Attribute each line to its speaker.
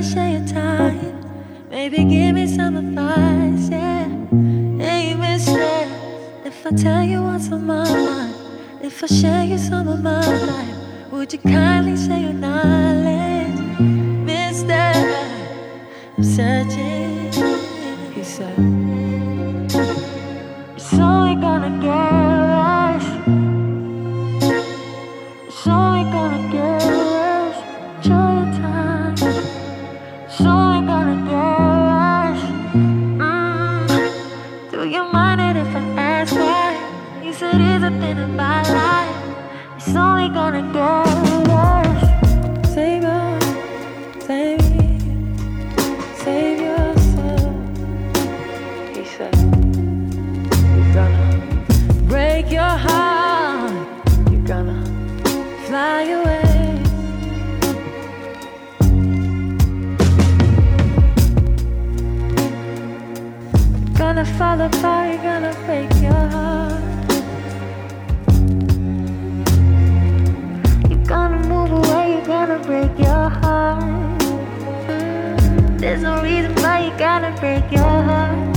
Speaker 1: share your time. Maybe give me some advice, yeah. Ain't been stressed if I tell you what's on my mind. If I share you some of my life, would you kindly share your knowledge? Mister, I'm searching. He said, it's only gonna get worse. It's only gonna get worse. Enjoy your time. It's only gonna get worse. Do you mind it if I ask why? You said it's a thing in my life. It's only gonna get worse. Save yourself. He said, you're gonna break your heart. You're gonna fly away. You're gonna fall apart. You're gonna break your heart. You're gonna move away. You're gonna break your heart. There's no reason why you gotta break your heart.